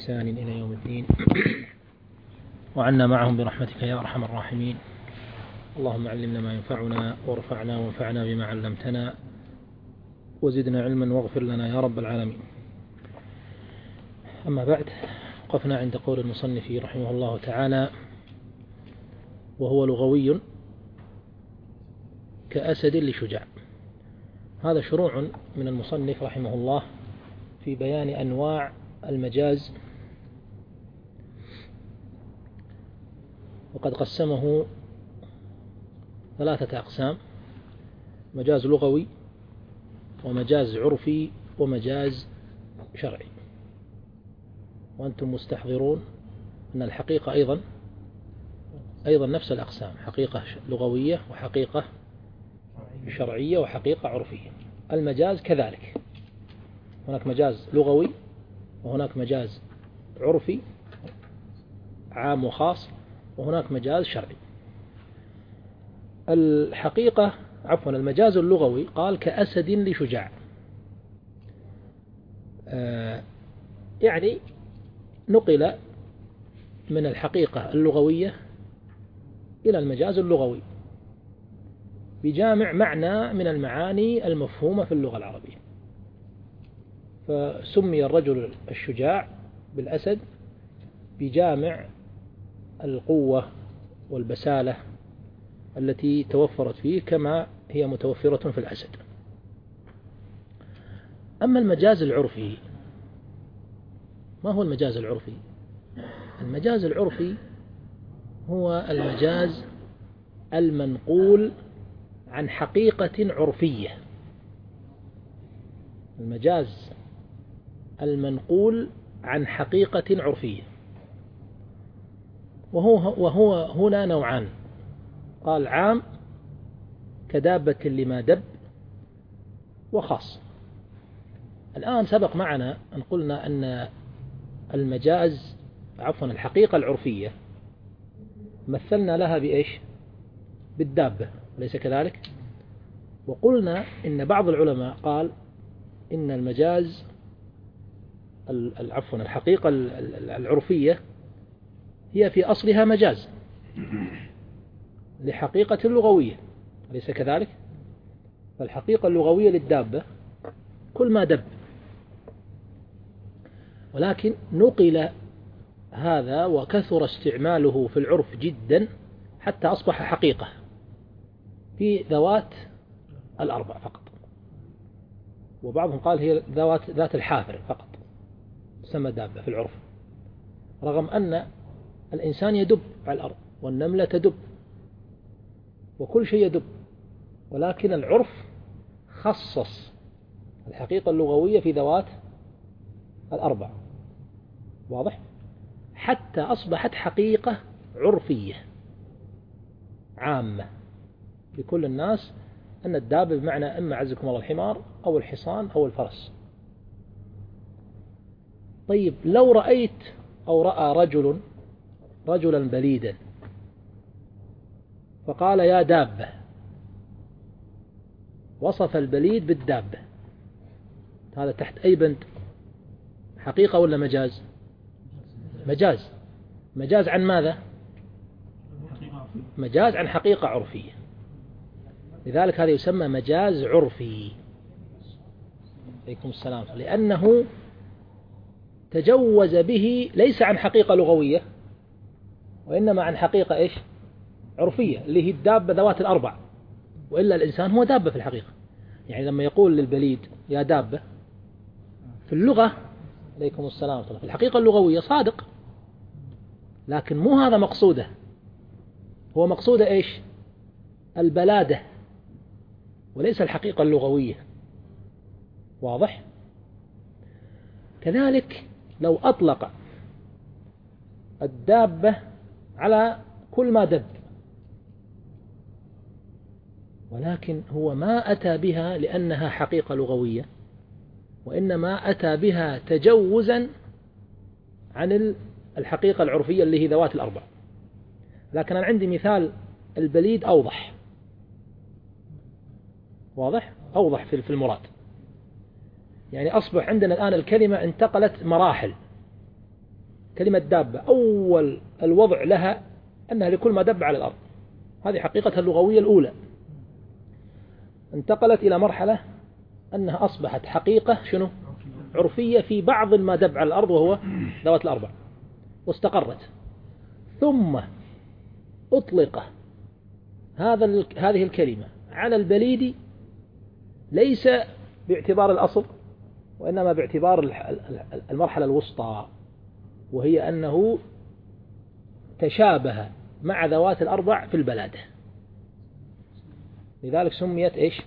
بإحسان إلى يوم الدين وعنا معهم برحمتك يا أرحم الراحمين. اللهم علمنا ما ينفعنا وارفعنا وانفعنا بما علمتنا وزدنا علما واغفر لنا يا رب العالمين. أما بعد، وقفنا عند قول المصنف رحمه الله تعالى: وهو لغوي كأسد لشجاع. هذا شروع من المصنف رحمه الله في بيان أنواع المجاز، وقد قسمه 3 أقسام: مجاز لغوي ومجاز عرفي ومجاز شرعي. وأنتم مستحضرون أن الحقيقة أيضا نفس الأقسام: حقيقة لغوية وحقيقة شرعية وحقيقة عرفية. المجاز كذلك، هناك مجاز لغوي وهناك مجاز عرفي عام وخاص وهناك مجاز شرعي. المجاز اللغوي قال كأسد لشجاع، يعني نقل من الحقيقة اللغوية إلى المجاز اللغوي بجامع معنى من المعاني المفهومة في اللغة العربية، فسمي الرجل الشجاع بالأسد بجامع القوة والبسالة التي توفرت فيه كما هي متوفرة في الأسد. أما المجاز العرفي، ما هو المجاز العرفي؟ المجاز العرفي هو المجاز المنقول عن حقيقة عرفية. المجاز المنقول عن حقيقة عرفية، وهو هنا نوعان: قال عام كدابة لما دب، وخاص. الآن سبق معنا أن قلنا أن الحقيقة العرفية مثلنا لها بإيش؟ بالدابة، أليس كذلك؟ وقلنا إن بعض العلماء قال إن الحقيقة العرفية هي في أصلها مجاز لحقيقة لغوية، أليس كذلك؟ فالحقيقة اللغوية للدابة كل ما دب، ولكن نقل هذا وكثر استعماله في العرف جدا حتى أصبح حقيقة في ذوات الأربع فقط، وبعضهم قال هي ذات الحافر فقط تسمى دابة في العرف، رغم أن الإنسان يدب على الأرض والنملة تدب وكل شيء يدب، ولكن العرف خصص الحقيقة اللغوية في ذوات الأربع، واضح؟ حتى أصبحت حقيقة عرفية عامة لكل الناس أن الدابة بمعنى إما عزكم الله الحمار أو الحصان أو الفرس. طيب، لو رأيت أو رأى رجلا بليدا فقال يا دابة، وصف البليد بالدابة، هذا تحت أي بند؟ حقيقة ولا مجاز؟ مجاز عن ماذا؟ مجاز عن حقيقة عرفية، لذلك هذا يسمى مجاز عرفي. عليكم السلام. لأنه تجوز به ليس عن حقيقة لغوية وإنما عن حقيقة إيش؟ عرفية، اللي هي الدابة ذوات الأربع، وإلا الإنسان هو دابة في الحقيقة. يعني لما يقول للبليد يا دابة في اللغة، عليكم السلام، في الحقيقة اللغوية صادق، لكن مو هذا مقصوده، هو مقصوده إيش؟ البلادة وليس الحقيقة اللغوية، واضح؟ كذلك لو أطلق الدابة على كل ما دب، ولكن هو ما أتى بها لأنها حقيقة لغوية، وإنما أتى بها تجوزا عن الحقيقة العرفية اللي هي ذوات الأربع. لكن أنا عندي مثال البليد أوضح، واضح؟ أوضح في المراد. يعني أصبح عندنا الآن الكلمة انتقلت مراحل، كلمة دابة أول الوضع لها أنها لكل ما دب على الأرض، هذه حقيقتها اللغوية الأولى. انتقلت إلى مرحلة أنها أصبحت حقيقة شنو؟ عرفية في بعض ما دب على الأرض وهو ذوات الأربع، واستقرت. ثم أطلق هذه الكلمة على البليد ليس باعتبار الأصل، وإنما باعتبار المرحلة الوسطى، وهي أنه تشابه مع ذوات الأربع في البلادة، لذلك سميت إيش؟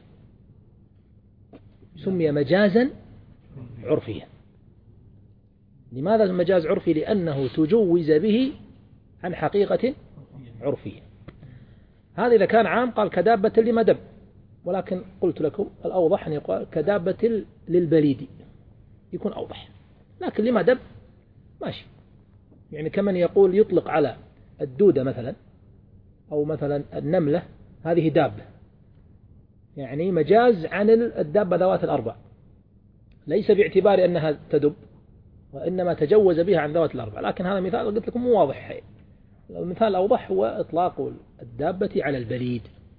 سمي مجازا عرفيا. لماذا مجاز عرفي؟ لأنه تجوز به عن حقيقة عرفية. هذا إذا كان عام قال كدابة لما دب، ولكن قلت لكم الأوضح أن يقال كدابة للبليد، يكون أوضح، لكن لما دب ماشي. يعني كمن يقول يطلق على الدودة مثلا، أو مثلا النملة هذه دابة، يعني مجاز عن الدابة ذوات الأربع، ليس باعتبار أنها تدب، وإنما تجوز بها عن ذوات الأربع. لكن هذا مثال قلت لكم مو واضح. المثال الأوضح هو إطلاق الدابة على البليد.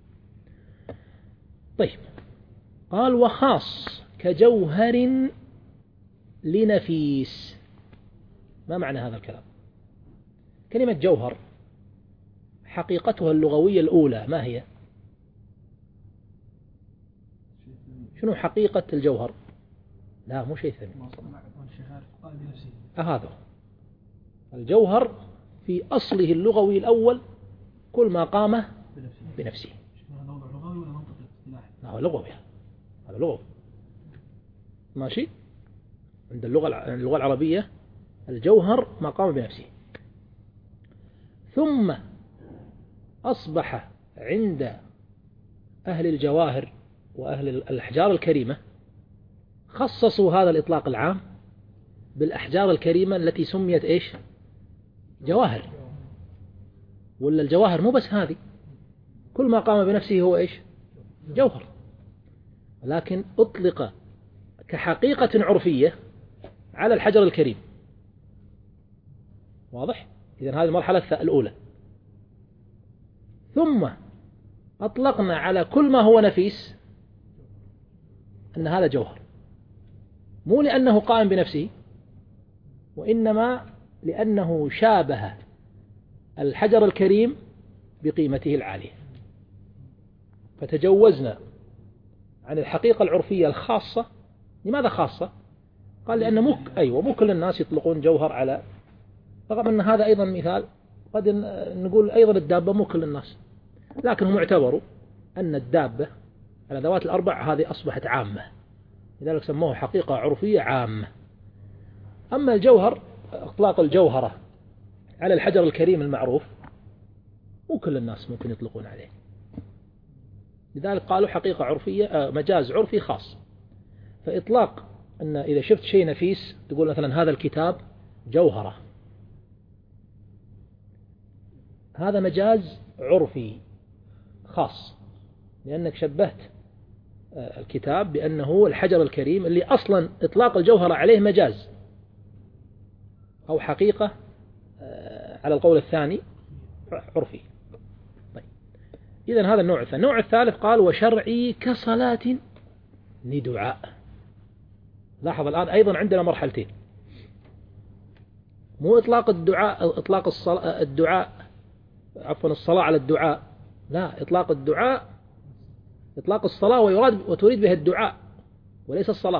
طيب، قال وخاص كجوهر لنفيس. ما معنى هذا الكلام؟ كلمة جوهر حقيقتها اللغوية الأولى ما هي؟ شنو حقيقة الجوهر؟ لا مو شيء ثاني. هذا الجوهر في أصله اللغوي الأول كل ما قام بنفسه. هذا لغوي، هذا لغوي ماشي. عند اللغة العربية الجوهر ما قام بنفسه. ثم أصبح عند أهل الجواهر وأهل الأحجار الكريمة خصصوا هذا الإطلاق العام بالأحجار الكريمة التي سميت إيش؟ جواهر. ولا الجواهر مو بس هذه، كل ما قام بنفسه هو إيش؟ جوهر، لكن أطلق كحقيقة عرفية على الحجر الكريم. واضح؟ إذن هذه المرحلة الأولى. ثم أطلقنا على كل ما هو نفيس أن هذا جوهر، مو لأنه قائم بنفسه، وإنما لأنه شابه الحجر الكريم بقيمته العالية. فتجوزنا عن الحقيقة العرفية الخاصة. لماذا خاصة؟ قال لأن مو كل الناس يطلقون جوهر على، رغم أن هذا أيضا مثال قد نقول أيضا الدابة مو كل الناس، لكن هم اعتبروا أن الدابة على ذوات الأربع هذه أصبحت عامة، لذلك سموه حقيقة عرفية عامة. أما الجوهر، إطلاق الجوهرة على الحجر الكريم المعروف مو كل الناس ممكن يطلقون عليه، لذلك قالوا حقيقة عرفية، مجاز عرفي خاص. فإطلاق أن إذا شفت شيء نفيس تقول مثلا هذا الكتاب جوهرة، هذا مجاز عرفي خاص، لأنك شبهت الكتاب بأنه الحجر الكريم اللي أصلا إطلاق الجوهرة عليه مجاز أو حقيقة على القول الثاني عرفي. طيب، إذن هذا النوع الثاني. النوع الثالث قال وشرعي كصلاة لدعاء. لاحظ الآن أيضا عندنا مرحلتين، مو إطلاق الدعاء، إطلاق الدعاء عفوا الصلاة على الدعاء، لا، إطلاق الدعاء إطلاق الصلاة وتريد بها الدعاء وليس الصلاة.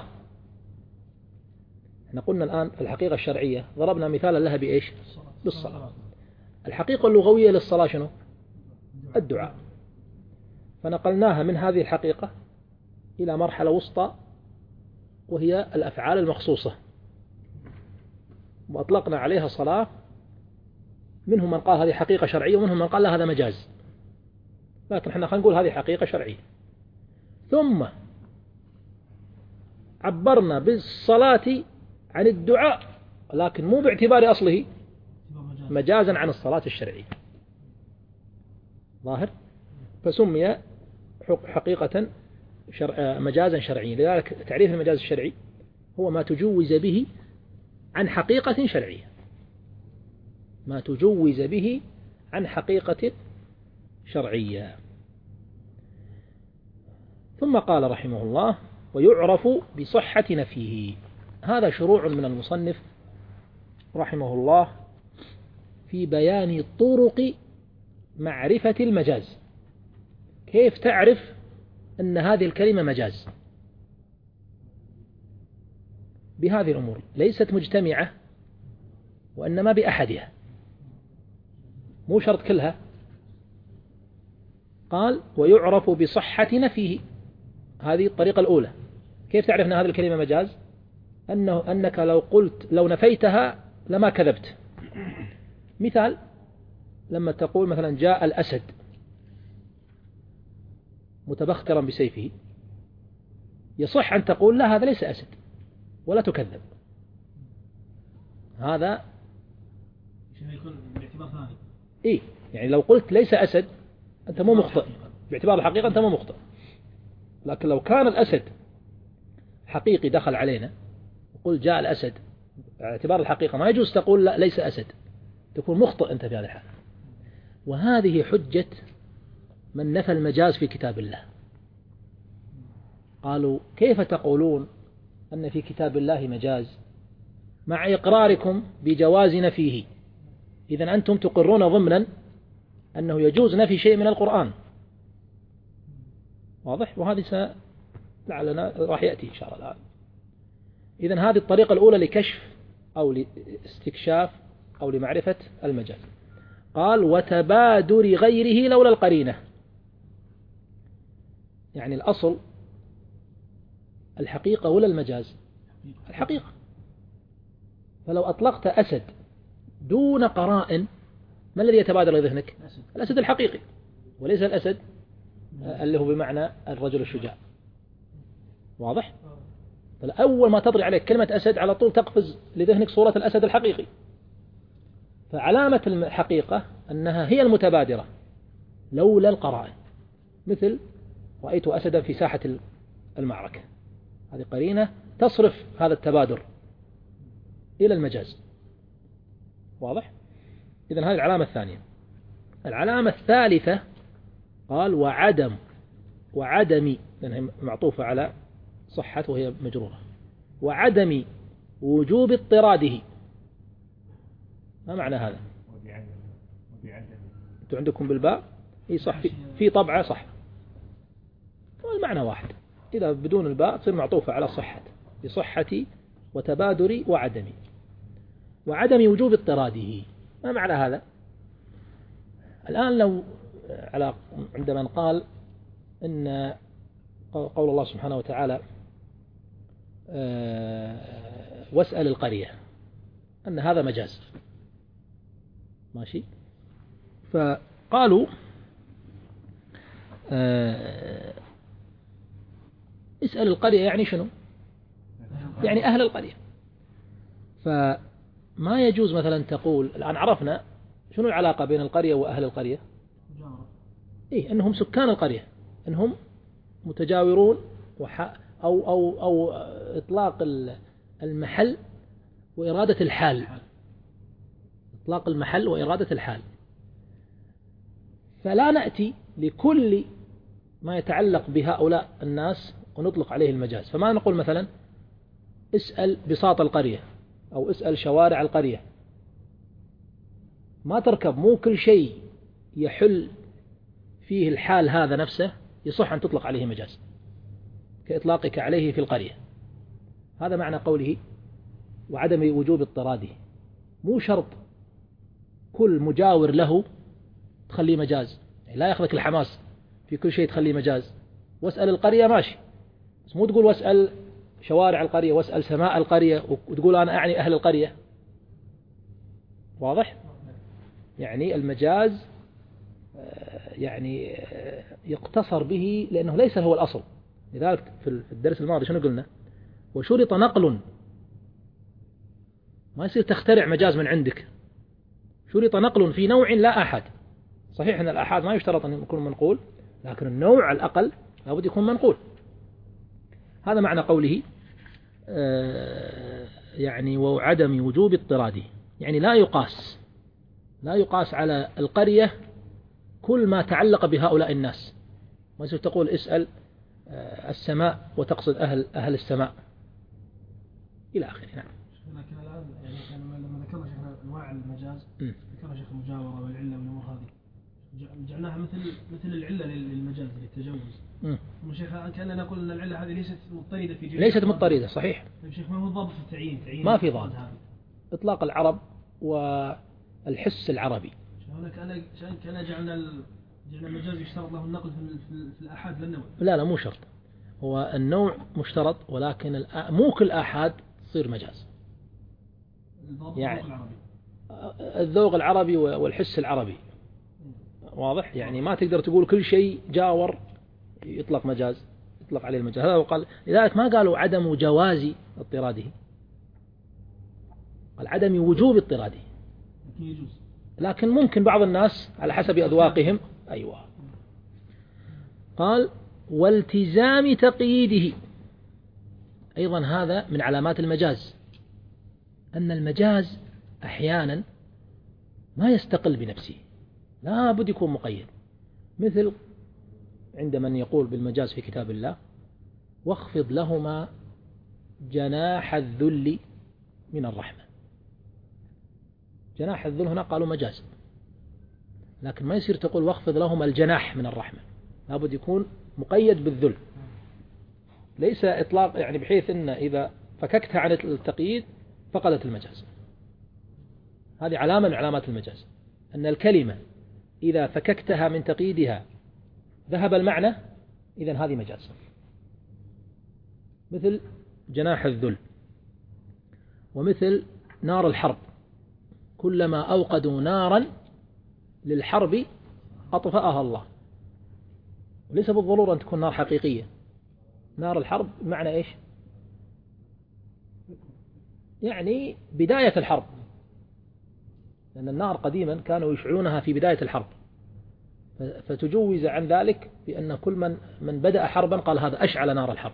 احنا قلنا الآن في الحقيقة الشرعية ضربنا مثالا لها بإيش؟ بالصلاة. الحقيقة اللغوية للصلاة شنو؟ الدعاء. فنقلناها من هذه الحقيقة إلى مرحلة وسطى وهي الأفعال المخصوصة، وأطلقنا عليها صلاة. منهم من قال هذه حقيقة شرعية، ومنهم من قال لا هذا مجاز، لكن احنا خلينا نقول هذه حقيقة شرعية. ثم عبرنا بالصلاة عن الدعاء، لكن مو باعتبار أصله، مجازا عن الصلاة الشرعية. ظاهر؟ فسمي حقيقة مجازا شرعيا. لذلك تعريف المجاز الشرعي هو ما تجوز به عن حقيقة شرعية. ما تجوز به عن حقيقة شرعية. ثم قال رحمه الله: ويعرف بصحة نفيه. هذا شروع من المصنف رحمه الله في بيان طرق معرفة المجاز. كيف تعرف أن هذه الكلمة مجاز؟ بهذه الأمور ليست مجتمعة، وإنما بأحدها، مو شرط كلها. قال: ويعرف بصحة نفيه. هذه الطريقة الأولى. كيف تعرف أن هذه الكلمة مجاز؟ أنك لو نفيتها لما كذبت. مثال: لما تقول مثلا جاء الأسد متبخترا بسيفه، يصح أن تقول لا، هذا ليس أسد، ولا تكذب. هذا يكون باعتبار ثاني. إيه، يعني لو قلت ليس أسد أنت مو مخطئ، باعتبار الحقيقة أنت مو مخطئ. لكن لو كان الأسد حقيقي دخل علينا وقل جاء الأسد، باعتبار الحقيقة ما يجوز تقول لا ليس أسد، تكون مخطئ أنت في هذا الحال. وهذه حجة من نفى المجاز في كتاب الله. قالوا: كيف تقولون أن في كتاب الله مجاز مع إقراركم بجواز نفيه؟ إذن أنتم تقرون ضمنا أنه يجوز نفي شيء من القرآن. واضح؟ وهذه لعلنا راح يأتي إن شاء الله الآن. إذن هذه الطريقة الأولى لكشف أو لاستكشاف أو لمعرفة المجاز. قال: وتبادر غيره لولا القرينة. يعني الأصل الحقيقة ولا المجاز؟ الحقيقة. فلو أطلقت أسد دون قرائن، ما الذي يتبادر إلى ذهنك؟ الأسد الحقيقي، وليس الأسد اللي هو بمعنى الرجل الشجاع. واضح؟ فأول ما تطري عليك كلمة أسد على طول تقفز لذهنك صورة الأسد الحقيقي. فعلامة الحقيقة أنها هي المتبادرة لولا القرائن. مثل: رأيت أسدا في ساحة المعركة، هذه قرينة تصرف هذا التبادر إلى المجاز. واضح؟ إذن هذه العلامة الثانية. العلامة الثالثة قال: وعدم، لأنها معطوفة على صحة وهي مجرورة، وعدم وجوب اضطراده. ما معنى هذا؟ أنتم عندكم بالباء؟ إيه صح، في طبعة صح، والمعنى واحد. إذا بدون الباء تصير معطوفة على صحة، بصحة وتبادر وعدم وجوب اضطراده. ما معنى هذا؟ الآن لو عندما قال إن قول الله سبحانه وتعالى: واسأل القرية، أن هذا مجاز، ماشي. فقالوا اسأل القرية يعني شنو؟ يعني أهل القرية. فما يجوز مثلا تقول الآن عرفنا شنو العلاقة بين القرية وأهل القرية؟ إيه، أنهم سكان القرية، أنهم متجاورون، أو إطلاق المحل وإرادة الحال. إطلاق المحل وإرادة الحال. فلا نأتي لكل ما يتعلق بهؤلاء الناس ونطلق عليه المجاز. فما نقول مثلا اسأل بساط القرية أو اسأل شوارع القرية. ما تركب، مو كل شيء يحل فيه الحال هذا نفسه يصح أن تطلق عليه مجاز كإطلاقك عليه في القرية. هذا معنى قوله وعدم وجوب اضطراده. مو شرط كل مجاور له تخليه مجاز، يعني لا يأخذك الحماس في كل شيء تخليه مجاز. واسأل القرية ماشي، بس مو تقول واسأل شوارع القرية واسأل سماء القرية وتقول أنا أعني أهل القرية. واضح؟ يعني المجاز يعني يقتصر به لأنه ليس هو الأصل. لذلك في الدرس الماضي شنو قلنا؟ وشرط نقل، ما يصير تخترع مجاز من عندك. شرط نقل في نوع لا أحد. صحيح أن الأحاد ما يشترط أن يكون منقول، لكن النوع على الأقل لابد يكون منقول. هذا معنى قوله يعني وعدم وجوب اضطراده، يعني لا يقاس لا يقاس على القرية كل ما تعلق بهؤلاء الناس. ما تقول اسأل السماء وتقصد أهل السماء إلى آخره. نعم. لكن الآن يعني لما ذكرنا شيخنا أنواع المجاز ذكرنا شيخ المجاورة والعلة والأمور هذه جعلناها مثل العلة للمجاز للتجوز. شيخ كأننا نقول أن العلة هذه ليست مضطردة في جميع. ليست مضطردة صحيح. شيخ ما هو الضابط في التعيين ما في ضابط. إطلاق العرب والحس العربي. هنا كان جعلنا المجاز يشترط له النقل في الآحاد للنوع. لا مو شرط. هو النوع مشترط ولكن مو كل آحاد تصير مجاز. يعني الذوق العربي والحس العربي واضح. يعني ما تقدر تقول كل شيء جاور يطلق مجاز يطلق عليه المجاز. هذا وقال لذلك ما قالوا عدم جواز اضطراده، قال عدم وجوب اضطراده. لكن ممكن بعض الناس على حسب أذواقهم. أيوة. قال والتزام تقييده أيضا هذا من علامات المجاز، أن المجاز أحيانا ما يستقل بنفسه، لا بد يكون مقيد. مثل عند من يقول بالمجاز في كتاب الله واخفض لهما جناح الذل من الرحمة. جناح الذل هنا قالوا مجاز، لكن ما يصير تقول واخفض لهما الجناح من الرحمة، لا بد يكون مقيد بالذل، ليس إطلاق يعني بحيث أن إذا فككتها عن التقييد فقدت المجاز. هذه علامة من علامات المجاز، أن الكلمة إذا فككتها من تقييدها ذهب المعنى، إذن هذه مجاز. مثل جناح الذل، ومثل نار الحرب، كلما أوقدوا نارا للحرب أطفأها الله. وليس بالضرورة أن تكون نار حقيقية. نار الحرب معنى إيش؟ يعني بداية الحرب، لأن النار قديما كانوا يشعلونها في بداية الحرب، فتجوز عن ذلك بأن كل من بدأ حربا قال هذا أشعل نار الحرب.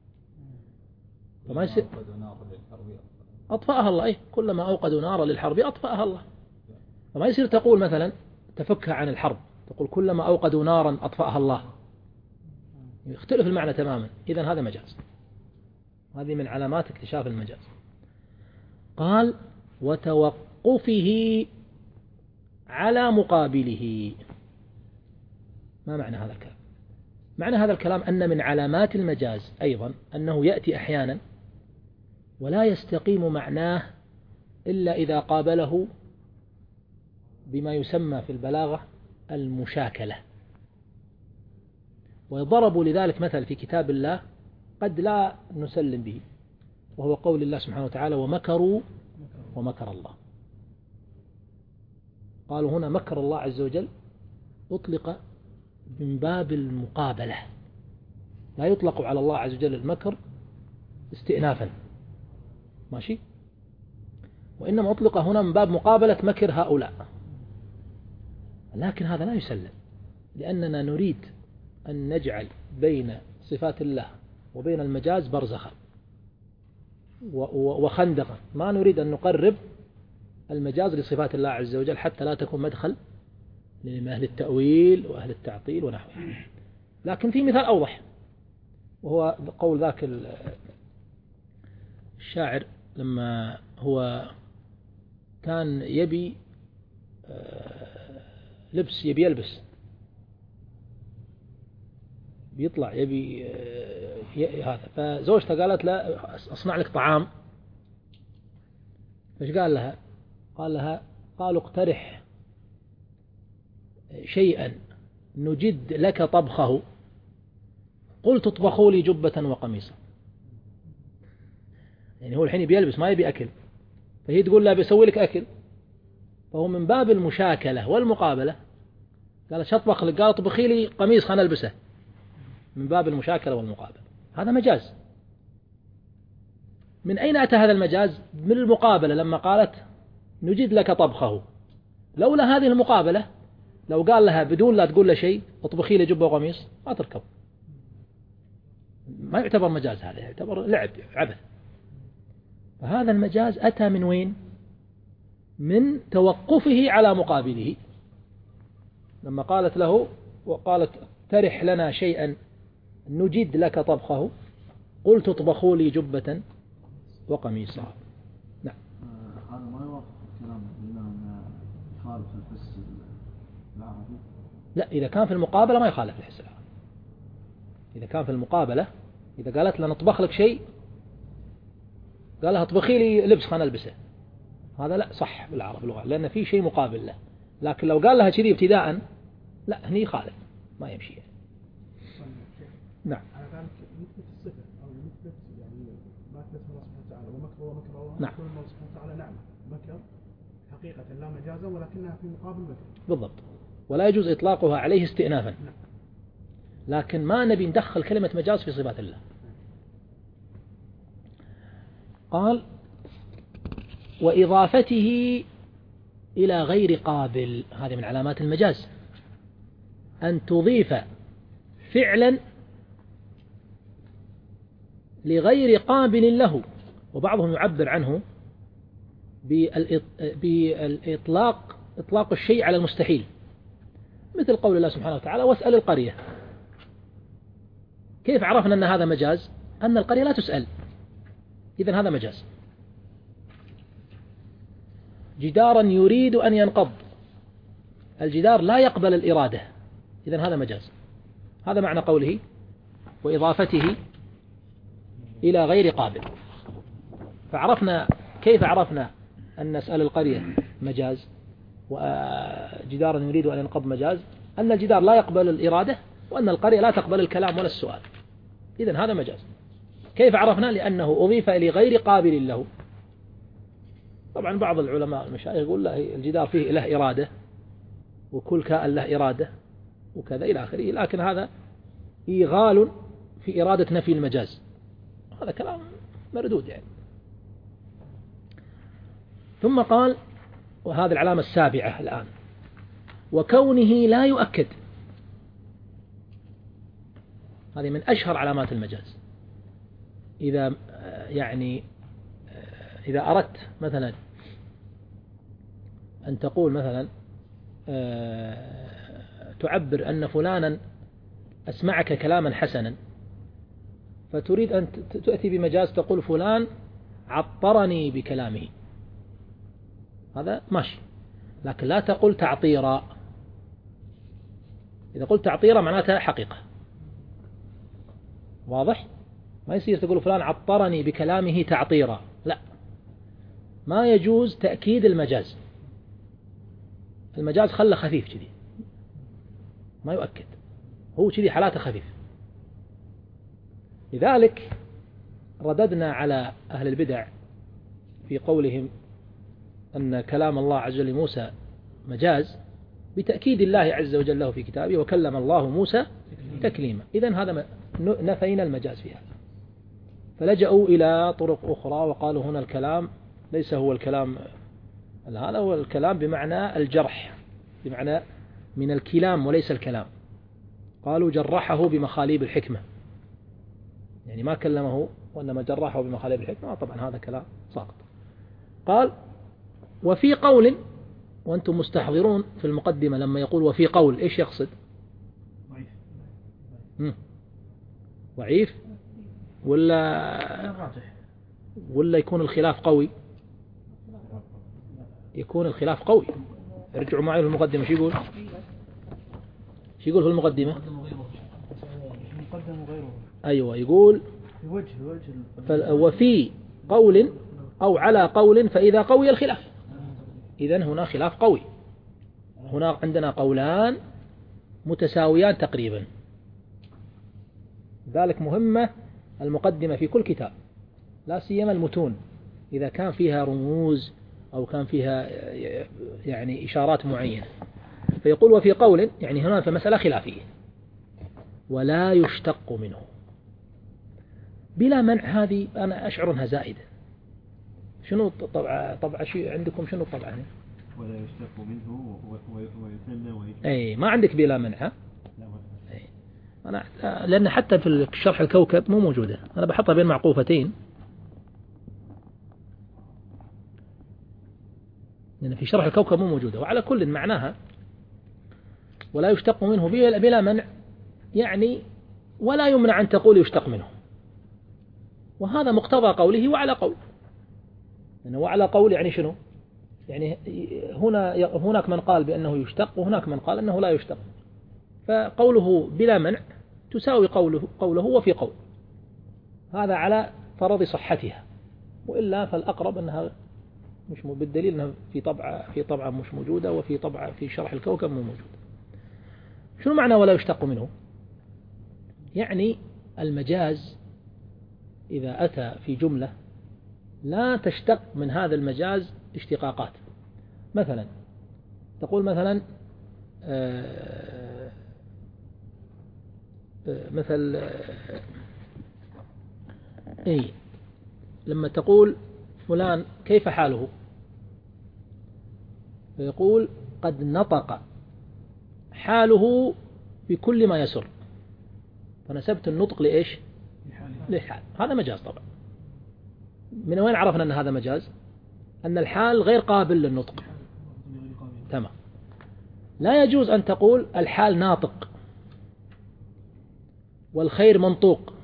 فما يصير أطفأها الله. إيه؟ كلما أوقدوا نارا للحرب أطفأها الله. فما يصير تقول مثلا تفكها عن الحرب تقول كلما أوقدوا نارا أطفأها الله، يختلف المعنى تماما. إذن هذا مجاز. هذه من علامات اكتشاف المجاز. قال وتوقفه على مقابله. ما معنى هذا الكلام؟ معنى هذا الكلام أن من علامات المجاز أيضا أنه يأتي أحيانا ولا يستقيم معناه إلا إذا قابله بما يسمى في البلاغة المشاكلة. وضربوا لذلك مثل في كتاب الله قد لا نسلم به، وهو قول الله سبحانه وتعالى ومكروا ومكر الله. قالوا هنا مكر الله عز وجل أطلق من باب المقابلة، لا يطلق على الله عز وجل المكر استئنافا، ماشي، وإنما أطلق هنا من باب مقابلة مكر هؤلاء. لكن هذا لا يسلم، لأننا نريد أن نجعل بين صفات الله وبين المجاز برزخا وخندقا، ما نريد أن نقرب المجاز لصفات الله عز وجل حتى لا تكون مدخل لأهل التأويل وأهل التعطيل ونحوه. لكن في مثال أوضح، وهو قول ذاك الشاعر لما هو كان يبي لبس، يبي يلبس، بيطلع يبي هذا، فزوجته قالت له أصنع لك طعام. فايش قال لها؟ قال لها قالوا اقترح شيئا نجد لك طبخه، قلت اطبخوا لي جبة وقميصا. يعني هو الحين بيلبس ما يبي أكل، فهي تقول له بيسوي لك أكل، فهو من باب المشاكلة والمقابلة قال شطبخ لك، قال اطبخي لي قميص خلنا نلبسه، من باب المشاكلة والمقابلة. هذا مجاز. من أين أتى هذا المجاز؟ من المقابلة، لما قالت نجد لك طبخه. لولا هذه المقابلة لو قال لها بدون لا تقول له شيء اطبخي لي جبة وقميص ما تركب، ما يعتبر مجاز، هذا يعتبر لعب عبث. فهذا المجاز أتى من وين؟ من توقفه على مقابله. لما قالت له وقالت ترح لنا شيئا نجد لك طبخه قلت اطبخوا لي جبة وقميصا. نعم. هذا ما يوافق كلامه أنه يخالف الحس العربي. لا، إذا كان في المقابلة ما يخالف الحس العربي. إذا كان في المقابلة، إذا قالت لنا نطبخ لك شيء، قال لها اطبخي لي لبس خلنا البسه، هذا لا صح بالعرب اللغة، لأن في شيء مقابل له. لكن لو قال لها كذي ابتداء لا، هني يخالف، ما يمشي يعني. نعم. على ذلك نثبت الصفة أو نثبت يعني ما أثبت الله سبحانه وتعالى ومكر ومكر الله. نعم. يقول الله سبحانه وتعالى نعم مكر حقيقة لا مجازا ولكنها في مقابل مكر. بالضبط. ولا يجوز إطلاقها عليه استئنافا. نعم. لكن ما نبي ندخل كلمة مجاز في صفات الله. قال وإضافته إلى غير قابل، هذه من علامات المجاز، أن تضيف فعلا لغير قابل له. وبعضهم يعبر عنه إطلاق الشيء على المستحيل، مثل قول الله سبحانه وتعالى واسأل القرية. كيف عرفنا أن هذا مجاز؟ أن القرية لا تسأل، إذن هذا مجاز. جدارا يريد أن ينقض، الجدار لا يقبل الإرادة، إذن هذا مجاز. هذا معنى قوله وإضافته إلى غير قابل. فعرفنا كيف عرفنا أن نسأل القرية مجاز وجدارا يريد أن ينقض مجاز؟ أن الجدار لا يقبل الإرادة وأن القرية لا تقبل الكلام ولا السؤال، إذن هذا مجاز. كيف عرفنا؟ لأنه أضيف إلى غير قابل له. طبعا بعض العلماء المشايخ يقول لا، الجدار فيه له إرادة وكل كائن له إرادة وكذا إلى آخره، لكن هذا إيغال في إرادة نفي المجاز، هذا كلام مردود يعني. ثم قال وهذه العلامة السابعة الآن، وكونه لا يؤكد، هذه من أشهر علامات المجاز. إذا يعني إذا أردت مثلا أن تقول مثلا تعبر أن فلانا أسمعك كلاما حسنا، فتريد أن تأتي بمجاز تقول فلان عطرني بكلامه، هذا ماشي، لكن لا تقول تعطيرا. إذا قلت تعطيرا معناتها حقيقة، واضح؟ ما يصير تقول فلان عطرني بكلامه تعطيرا، لا، ما يجوز تأكيد المجاز. المجاز خله خفيف كذي، ما يؤكد، هو كذي حالاته خفيف. لذلك رددنا على أهل البدع في قولهم أن كلام الله عز وجل لموسى مجاز بتأكيد الله عز وجل له في كتابه وكلم الله موسى تكليما. إذن هذا نفينا المجاز في هذا، فلجأوا إلى طرق أخرى وقالوا هنا الكلام ليس هو الكلام، هذا هو الكلام بمعنى الجرح، بمعنى من الكلام وليس الكلام. قالوا جرحه بمخاليب الحكمة، يعني ما كلمه وإنما جرحه بمخاليب الحكمة، طبعا هذا كلام ساقط. قال وفي قول، وأنتم مستحضرون في المقدمة لما يقول وفي قول إيش يقصد؟ ضعيف ولا يكون الخلاف قوي؟ يكون الخلاف قوي. ارجعوا معي للمقدمة، شو يقول؟ شو يقول في المقدمة؟ أيوة، يقول وفي قول أو على قول فإذا قوي الخلاف، إذن هنا خلاف قوي. هنا عندنا قولان متساويان تقريبا، ذلك مهمة المقدمة في كل كتاب، لا سيما المتون إذا كان فيها رموز أو كان فيها يعني إشارات معينة. فيقول وفي قول، يعني هنا في مسألة خلافية ولا يشتق منه بلا منع. هذه أنا أشعر أنها زائدة. شنو طبعا شيء عندكم؟ شنو الطبعة هنا؟ ولا يشتق منه ويثنى ويثنى. أي ما عندك بلا منع. أنا لأن حتى في الشرح الكوكب مو موجودة، أنا بحطها بين معقوفتين. لأن في شرح الكوكب مو موجودة. وعلى كل معناها ولا يشتق منه بلا منع، يعني ولا يمنع أن تقول يشتق منه، وهذا مقتضى قوله وعلى قول. يعني وعلى قول يعني شنو؟ يعني هناك من قال بأنه يشتق وهناك من قال أنه لا يشتق، فقوله بلا منع تساوي قوله وفي قول، هذا على فرض صحتها، وإلا فالأقرب أنها مش بالدليل أنها في طبعة مش موجودة، وفي طبعة في شرح الكوكب مو موجودة. شنو معنى ولا يشتق منه؟ يعني المجاز إذا أتى في جملة لا تشتق من هذا المجاز اشتقاقات. مثلا تقول مثلا لما تقول فلان كيف حاله، فيقول قد نطق حاله بكل ما يسر، فنسبت النطق لإيش؟ للحال. هذا مجاز طبعا. من وين عرفنا أن هذا مجاز؟ أن الحال غير قابل للنطق. تمام. لا يجوز أن تقول الحال ناطق والخير منطوق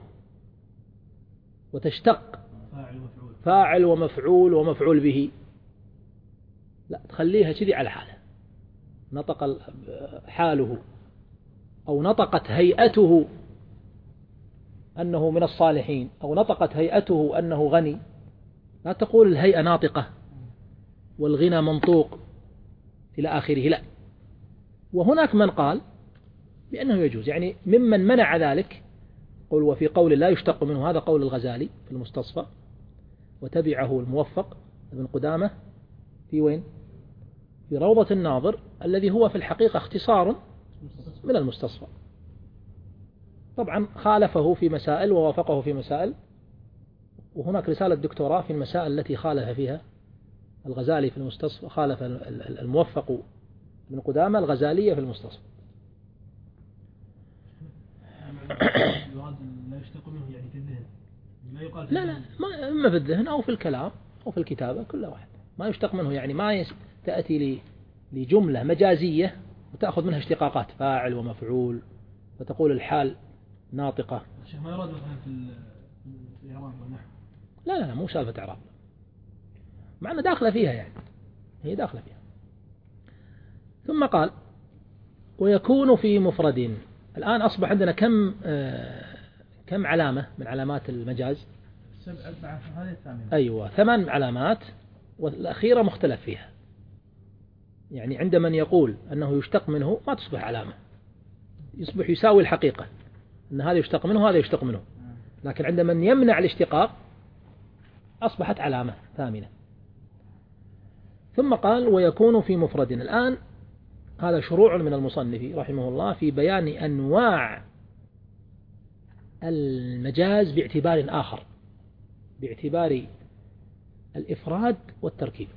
وتشتق فاعل ومفعول ومفعول به، لا، تخليها كذي على حاله. نطق حاله أو نطقت هيئته أنه من الصالحين، أو نطقت هيئته أنه غني، لا تقول الهيئة ناطقة والغنى منطوق إلى آخره، لا. وهناك من قال بأنه يجوز، يعني ممن منع ذلك قل وفي قول لا يشتق منه، هذا قول الغزالي في المستصفى، وتبعه الموفق ابن قدامة في وين؟ في روضة الناظر، الذي هو في الحقيقة اختصار من المستصفى. طبعا خالفه في مسائل ووافقه في مسائل، وهناك رسالة دكتوراه في المسائل التي خالف فيها الغزالي في المستصفى، خالف الموفق ابن قدامة الغزالية في المستصفى. لا يشتق منه يعني في الذهن، لا يقال لا ما في الذهن أو في الكلام أو في الكتابة، كل واحد. ما يشتق منه يعني ما تأتي لجملة مجازية وتأخذ منها اشتقاقات فاعل ومفعول وتقول الحال ناطقة. الشيخ ما يراد مثلا في الإعراب والنحو؟ لا مو سالفة إعراب، مع أنه داخلة فيها، يعني هي داخلة فيها. ثم قال ويكون في مفرد. الآن أصبح عندنا كم علامة من علامات المجاز؟ 7 هذه الثامنة. أيوة 8 علامات، والأخيرة مختلف فيها. يعني عند من يقول أنه يشتق منه ما تصبح علامة، يصبح يساوي الحقيقة أن هذا يشتق منه هذا يشتق منه، لكن عند من يمنع الاشتقاق أصبحت علامة ثامنة. ثم قال ويكون في مفرد. الآن هذا شروع من المصنف رحمه الله في بيان أنواع المجاز باعتبار آخر، باعتبار الإفراد والتركيب.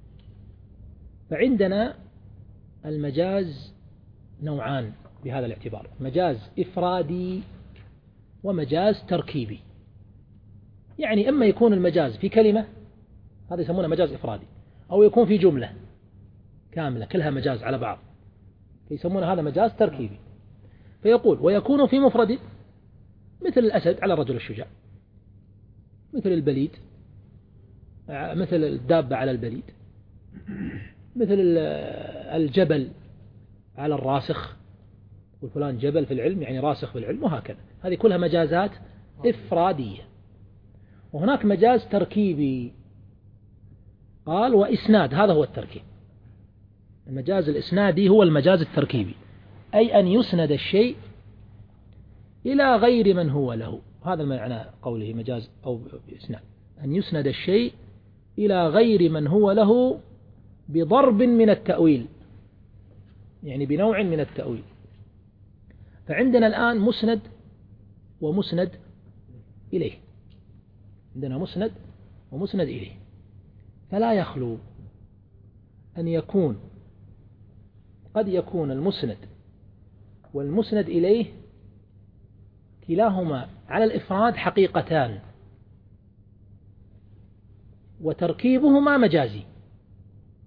فعندنا المجاز نوعان بهذا الاعتبار، مجاز إفرادي ومجاز تركيبي. يعني إما يكون المجاز في كلمة، هذا يسمونه مجاز إفرادي، أو يكون في جملة كاملة كلها مجاز على بعض، فيسمون هذا مجاز تركيبي. فيقول ويكون في مفرد، مثل الأسد على الرجل الشجاع، مثل البليد، مثل الدابة على البليد، مثل الجبل على الراسخ، والفلان جبل في العلم يعني راسخ في العلم، وهكذا. هذه كلها مجازات إفرادية. وهناك مجاز تركيبي، قال وإسناد، هذا هو التركيب. المجاز الإسنادي هو المجاز التركيبي، أي أن يسند الشيء إلى غير من هو له. هذا معنى قوله مجاز أو إسناد، أن يسند الشيء إلى غير من هو له بضرب من التأويل، يعني بنوع من التأويل. فعندنا الآن مسند ومسند إليه، عندنا مسند ومسند إليه، فلا يخلو أن يكون قد يكون المسند والمسند إليه كلاهما على الإفراد حقيقتان، وتركيبهما مجازي.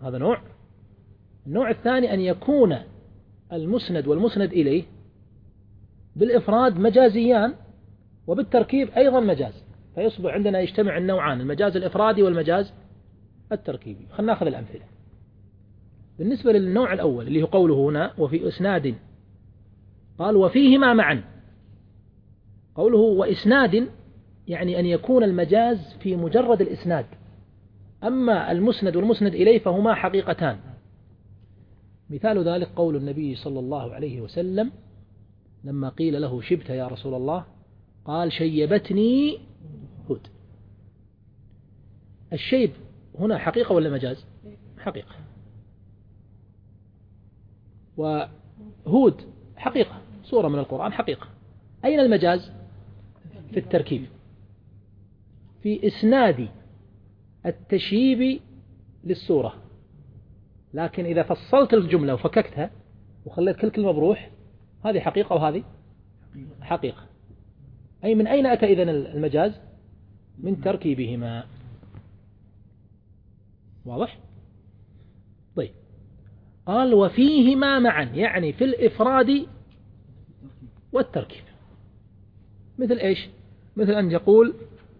هذا نوع. النوع الثاني أن يكون المسند والمسند إليه بالإفراد مجازيان وبالتركيب أيضا مجاز، فيصبح عندنا يجتمع النوعان، المجاز الإفرادي والمجاز التركيبي. خلنا نأخذ الأمثلة. بالنسبة للنوع الأول اللي هو قوله هنا وفي إسناد، قال وفيهما معا. قوله وإسناد يعني أن يكون المجاز في مجرد الإسناد، أما المسند والمسند إليه فهما حقيقتان. مثال ذلك قول النبي صلى الله عليه وسلم لما قيل له شبت يا رسول الله، قال شيبتني هود. الشيب هنا حقيقة ولا مجاز؟ حقيقة. وهود حقيقة، سورة من القرآن حقيقة. أين المجاز؟ في التركيب، في إسناد التشييب للسورة. لكن إذا فصلت الجملة وفككتها وخليت كل كلمة بروح، هذه حقيقة وهذه حقيقة. أي من أين أتى إذن المجاز؟ من تركيبهما. واضح؟ طيب، قال وفيهما معا، يعني في الإفراد والتركيب. مثل إيش؟ مثل أن يقول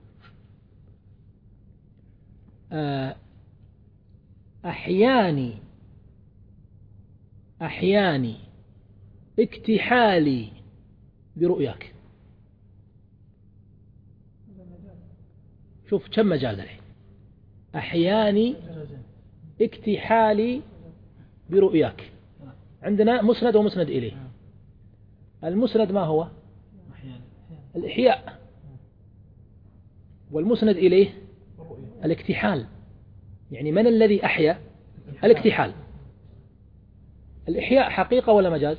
أحياني اكتحالي برؤياك. شوف كم مجاز الحين. أحياني اكتحالي برؤياك، عندنا مسند ومسند إليه. المسند ما هو؟ الإحياء، والمسند إليه الاكتحال. يعني من الذي أحيا؟ الاكتحال. الإحياء حقيقة ولا مجاز؟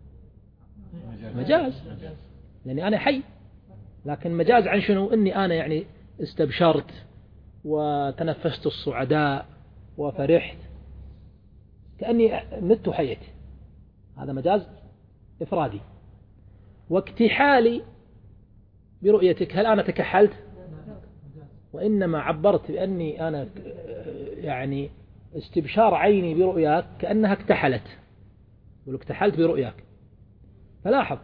مجاز، لأني أنا حي. لكن مجاز عن شنو؟ إني أنا يعني استبشرت وتنفست الصعداء وفرحت كأني مت وحيت، هذا مجاز إفرادي. واكتحالي برؤيتك، هل أنا تكحلت؟ وإنما عبرت بأني أنا يعني استبشار عيني برؤياك كأنها اكتحلت، واكتحلت برؤياك. فلاحظ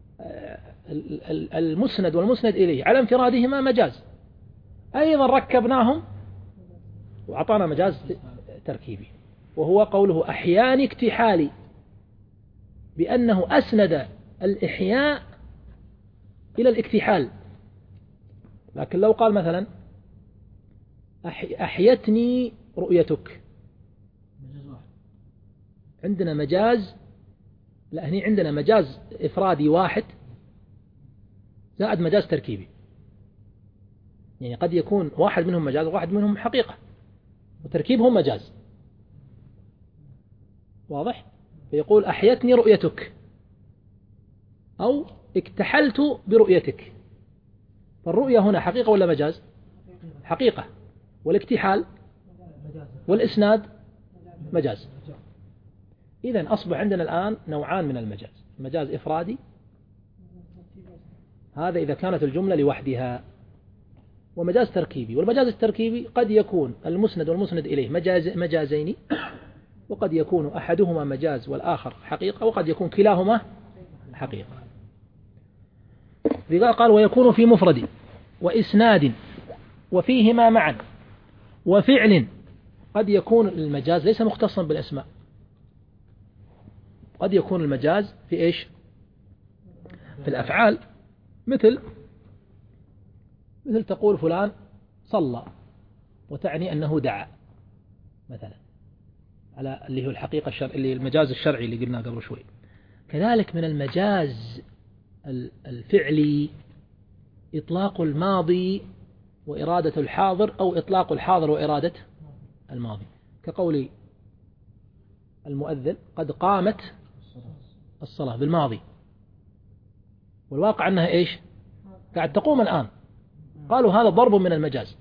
المسند والمسند إليه على انفرادهما مجاز، أيضا ركبناهم وأعطانا مجاز تركيبي، وهو قوله أحياني اكتحالي، بأنه أسند الإحياء إلى الاكتحال. لكن لو قال مثلا أحيتني رؤيتك، عندنا مجاز، لا هني عندنا مجاز إفرادي واحد زائد مجاز تركيبي. يعني قد يكون واحد منهم مجاز وواحد منهم حقيقة، وتركيبهم مجاز. واضح؟ فيقول أحيتني رؤيتك أو اكتحلت برؤيتك. فالرؤية هنا حقيقة ولا مجاز؟ حقيقة. والاكتحال والإسناد مجاز. إذن أصبح عندنا الآن نوعان من المجاز، مجاز إفرادي، هذا إذا كانت الجملة لوحدها، ومجاز تركيبي. والمجاز التركيبي قد يكون المسند والمسند إليه مجازين، وقد يكون أحدهما مجاز والآخر حقيقة، وقد يكون كلاهما حقيقة. لذا قال ويكون في مفرد وإسناد وفيهما معا وفعل. قد يكون المجاز ليس مختصا بالأسماء، قد يكون المجاز في إيش؟ في الأفعال. مثل تقول فلان صلى، وتعني أنه دعا مثلا، على اللي هو الحقيقة اللي المجاز الشرعي اللي قلنا قبل شوي. كذلك من المجاز الفعلي إطلاق الماضي وإرادة الحاضر، أو إطلاق الحاضر وإرادة الماضي، كقول المؤذن قد قامت الصلاة بالماضي، والواقع أنها إيش؟ قاعد تقوم الآن. قالوا هذا ضرب من المجاز.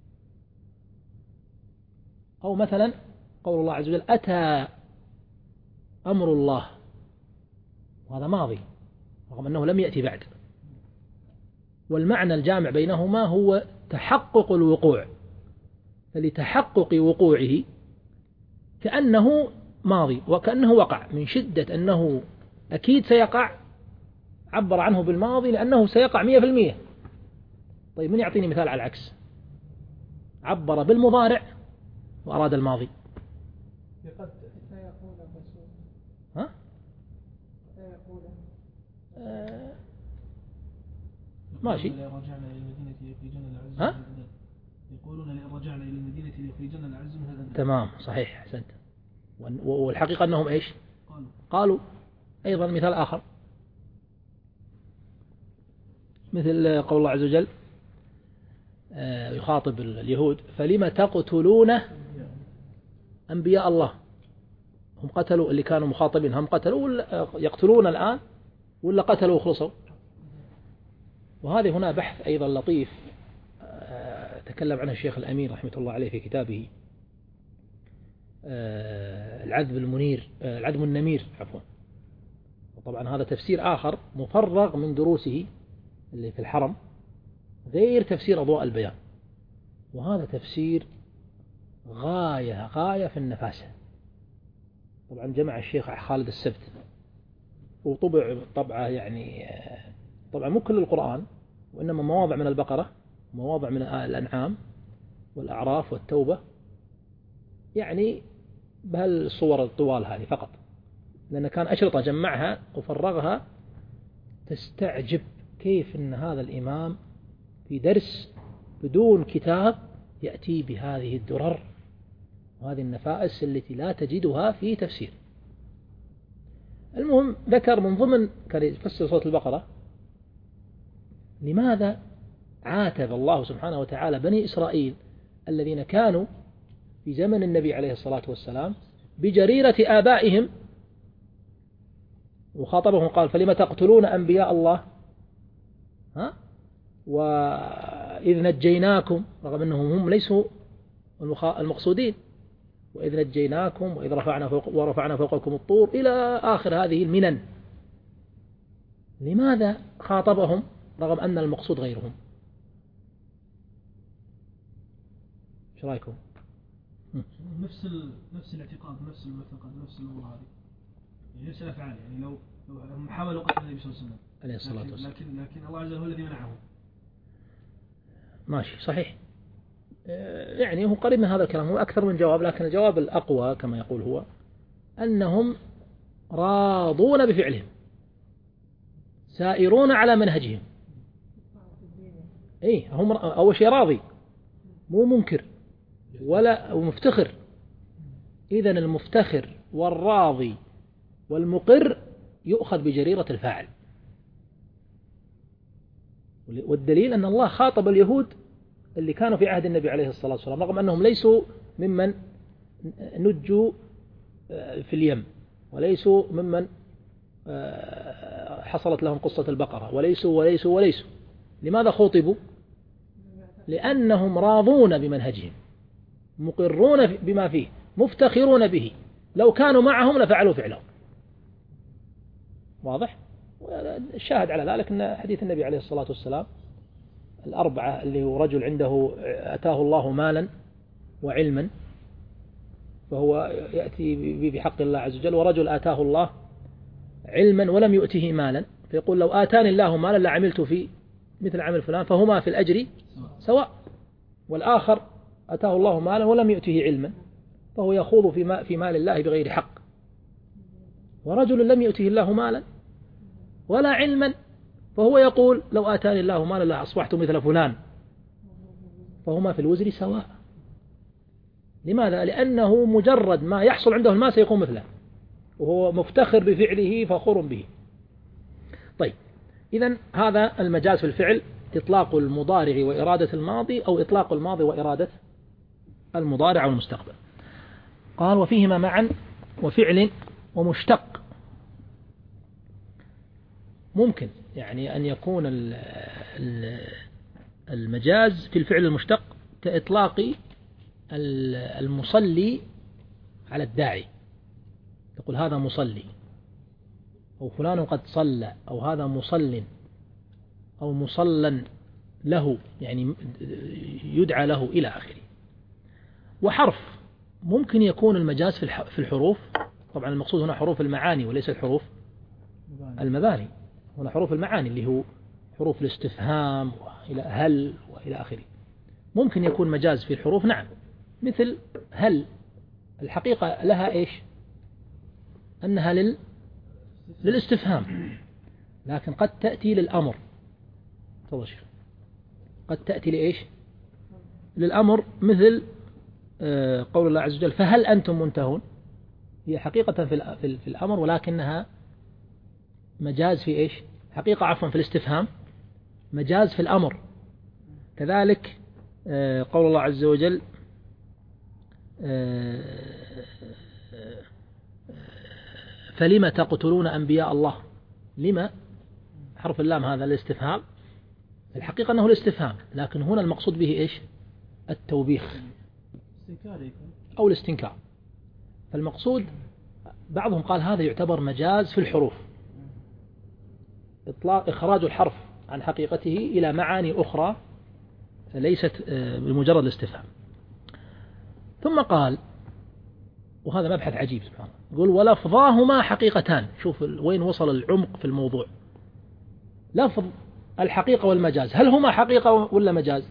أو مثلا قول الله عز وجل أتى أمر الله، وهذا ماضي رغم أنه لم يأتي بعد. والمعنى الجامع بينهما هو تحقق الوقوع، فلتحقق وقوعه كأنه ماضي وكأنه وقع، من شدة أنه أكيد سيقع عبر عنه بالماضي لأنه سيقع 100%. طيب من يعطيني مثال على العكس؟ عبر بالمضارع وأراد الماضي. ها؟ ماشي. ها؟ يقولون لئن رجعنا إلى المدينة ليخرجن الأعز منها الأذل. تمام صحيح أحسنت. والحقيقة أنهم إيش؟ قالوا. أيضا مثال آخر مثل قول الله عز وجل يخاطب اليهود: فلما تقتلون أنبياء الله. هم قتلوا اللي كانوا مخاطبين، هم قتلوا ولا يقتلون الآن ولا قتلوا وخلصوا؟ وهذه هنا بحث أيضا لطيف تكلم عنه الشيخ الأمين رحمة الله عليه في كتابه العذب النمير عفوا. وطبعا هذا تفسير آخر مفرغ من دروسه اللي في الحرم، غير تفسير أضواء البيان، وهذا تفسير غاية في النفاسة. طبعا جمع الشيخ خالد السبت وطبع طبعة يعني طبعا مو كل القرآن، وإنما مواضع من البقرة، مواضع من الأنعام والأعراف والتوبة، يعني بهالصور الطوال هذه فقط، لأن كان أشرطة جمعها وفرغها تستعجب كيف أن هذا الإمام في درس بدون كتاب يأتي بهذه الدرر وهذه النفائس التي لا تجدها في تفسير. المهم ذكر من ضمن كان يفسر سورة البقرة لماذا عاتب الله سبحانه وتعالى بني إسرائيل الذين كانوا في زمن النبي عليه الصلاة والسلام بجريرة آبائهم، وخاطبهم قال: فلما تقتلون أنبياء الله وإذ نجيناكم، رغم أنهم هم ليسوا المقصودين، وإذ نجيناكم وإذ ورفعنا فوقكم الطور إلى آخر هذه المنن. لماذا خاطبهم رغم أن المقصود غيرهم؟ ايش رايكم؟ نفس الاعتقاد، نفس المعتقد، نفس الامور هذه، يعني نفس الافعال. يعني لو هم حاولوا قتل النبي صلى الله عليه وسلم عليه الصلاة والسلام، لكن الله عز وجل هو الذي منعه. ماشي صحيح. يعني هو قريب من هذا الكلام، هو أكثر من جواب، لكن الجواب الأقوى كما يقول هو أنهم راضون بفعلهم، سائرون على منهجهم. هم أول شيء راضي، مو منكر ولا مفتخر. إذن المفتخر والراضي والمقر يؤخذ بجريرة الفاعل. والدليل أن الله خاطب اليهود اللي كانوا في عهد النبي عليه الصلاة والسلام، رغم أنهم ليسوا ممن نجوا في اليم، وليسوا ممن حصلت لهم قصة البقرة، وليسوا. لماذا خاطبوا؟ لأنهم راضون بمنهجهم، مقرون بما فيه، مفتخرون به. لو كانوا معهم لفعلوا فعلهم. واضح؟ الشاهد على ذلك أن حديث النبي عليه الصلاة والسلام الأربعة، اللي هو رجل عنده أتاه الله مالا وعلما فهو يأتي بحق الله عز وجل، ورجل آتاه الله علما ولم يؤته مالا فيقول: لو آتاني الله مالا لعملت في مثل عمل فلان، فهما في الأجر سواء. والآخر أتاه الله مالا ولم يؤته علما فهو يخوض في مال الله بغير حق. ورجل لم يؤته الله مالا ولا علما فهو يقول: لو آتاني الله مالا لأصبحت مثل فلان، فهما في الوزر سواء. لماذا؟ لأنه مجرد ما يحصل عنده المال سيكون مثله، وهو مفتخر بفعله فخور به. طيب، إذن هذا المجاز في الفعل: إطلاق المضارع وإرادة الماضي، أو إطلاق الماضي وإرادة المضارع والمستقبل. قال: وفيهما معا وفعل ومشتق. ممكن يعني أن يكون المجاز في الفعل المشتق كإطلاق المصلي على الداعي، تقول هذا مصلي، أو فلان قد صلى، أو هذا مصل، أو مصلا له، يعني يدعى له إلى آخره. وحرف ممكن يكون المجاز في الحروف. طبعا المقصود هنا حروف المعاني وليس الحروف المباني. هنا حروف المعاني اللي هو حروف الاستفهام وإلى هل وإلى آخره. ممكن يكون مجاز في الحروف، نعم، مثل هل. الحقيقة لها إيش؟ أنها للاستفهام، لكن قد تأتي للأمر. قد تأتي لإيش؟ للأمر، مثل قول الله عز وجل فهل أنتم منتهون. هي حقيقة في الأمر، ولكنها مجاز في إيش؟ حقيقة عفوا في الاستفهام، مجاز في الأمر. كذلك قول الله عز وجل فلم تقتلون أنبياء الله. لما حرف اللام هذا الاستفهام، الحقيقة أنه الاستفهام، لكن هنا المقصود به إيش؟ التوبيخ أو الاستنكار. فالمقصود بعضهم قال هذا يعتبر مجاز في الحروف، إخراج الحرف عن حقيقته إلى معاني أخرى ليست بمجرد الاستفهام. ثم قال، وهذا مبحث عجيب سبحان الله، يقول ولفظاهما حقيقتان. شوف وين وصل العمق في الموضوع. لفظ الحقيقة والمجاز، هل هما حقيقة ولا مجاز؟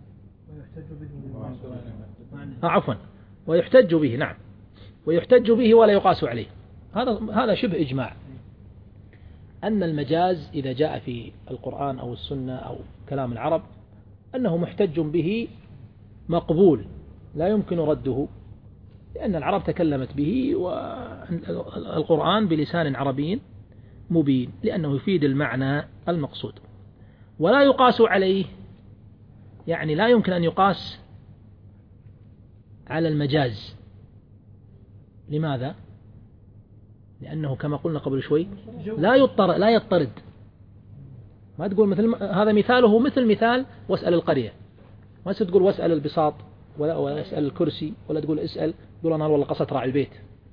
عفوا، ويحتج به، نعم، ويحتج به ولا يقاس عليه. هذا شبه إجماع أن المجاز إذا جاء في القرآن أو السنة أو كلام العرب أنه محتج به مقبول لا يمكن رده، لأن العرب تكلمت به، والقرآن بلسان عربي مبين، لأنه يفيد المعنى المقصود. ولا يقاس عليه، يعني لا يمكن أن يقاس على المجاز. لماذا؟ لأنه كما قلنا قبل شوي لا يضطرد. ما تقول مثل هذا مثاله مثل مثال واسأل القرية، ما تقول واسأل البساط ولا اسأل الكرسي، ولا تقول اسأل تقول أنا والله قصت راعي البيت.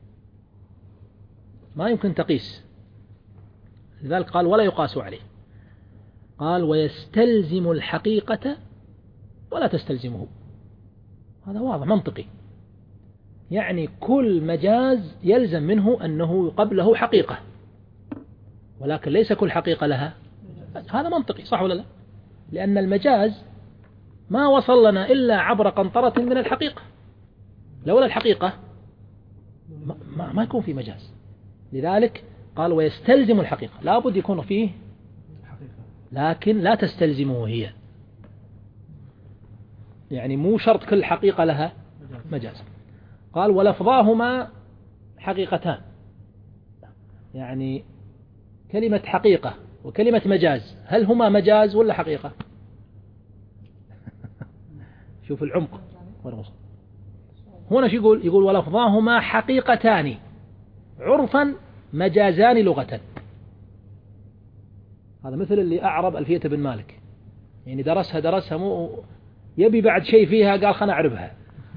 ما يمكن تقيس. لذلك قال ولا يقاس عليه. قال ويستلزم الحقيقة ولا تستلزمه. هذا واضح منطقي، يعني كل مجاز يلزم منه أنه قبله حقيقة، ولكن ليس كل حقيقة لها. هذا منطقي صح ولا لا؟ لأن المجاز ما وصل لنا إلا عبر قنطرة من الحقيقة، لولا الحقيقة ما يكون في مجاز. لذلك قال ويستلزم الحقيقة، لا بد يكون فيه، لكن لا تستلزمه هي، يعني مو شرط كل حقيقة لها مجاز. قال ولفظاهما حقيقتان، يعني كلمة حقيقة وكلمة مجاز هل هما مجاز ولا حقيقة؟ شوف العمق. هنا شو يقول ولفظاهما حقيقتان عرفا مجازان لغة. هذا مثل اللي أعرب ألفية بن مالك، يعني درسها مو يبي بعد شيء فيها قال خلنا أعربها.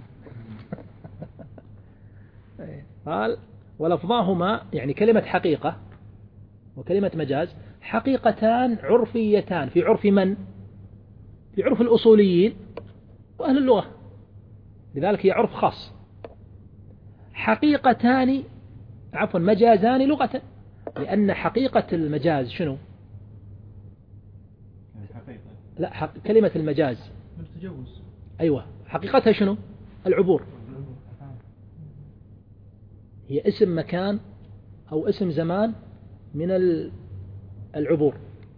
قال ولفظاهما يعني كلمة حقيقة وكلمة مجاز حقيقتان عرفيتان، في عرف من؟ في عرف الأصوليين وأهل اللغة، لذلك هي عرف خاص. حقيقتان عفوا مجازان لغة، لأن حقيقة المجاز شنو؟ لا كلمة المجاز التجوز. أيوة، حقيقتها شنو؟ العبور. هي اسم مكان أو اسم زمان من العبور.